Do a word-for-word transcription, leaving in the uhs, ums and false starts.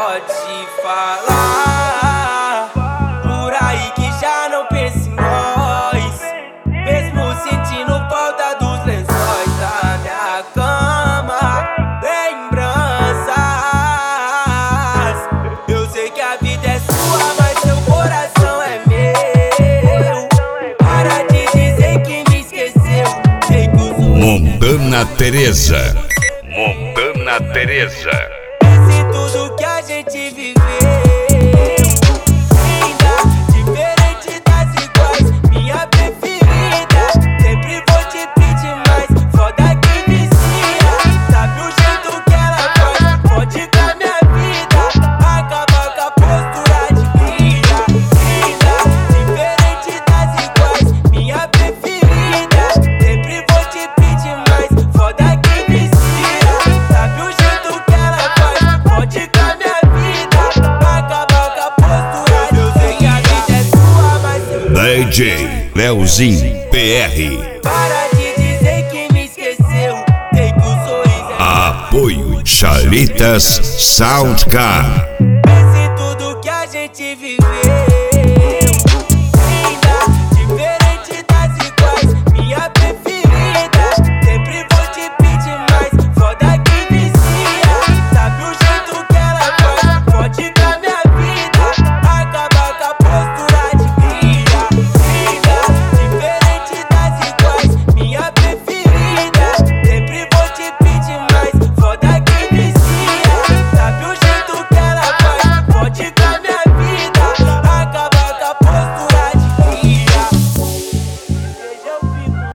pode falar por aí que já não pensa em nós, mesmo sentindo falta dos lençóis da minha cama. Lembranças, eu sei que a vida é sua, mas seu coração é meu. Para de dizer que me esqueceu, sei que o sorriso Montana Teresa, Montana Teresa. Esse tudo que a gente viveu, linda, diferente das iguais, minha preferida. Sempre vou te pedir mais, foda que vicia. Sabe o jeito que ela faz, pode com a minha vida. Acaba com a postura de cria. Linda, diferente das iguais, minha preferida. Sempre vou te pedir mais, foda que vicia. Sabe o jeito que ela faz, pode com a minha vida. Acaba com a postura de cria. Eu sei que a vida é sua, mas eu D J Leozinho P R. para de dizer que me esqueceu, sei que o sorriso é Apoio Chalitas Soundcar. esse tudo que a gente viveu.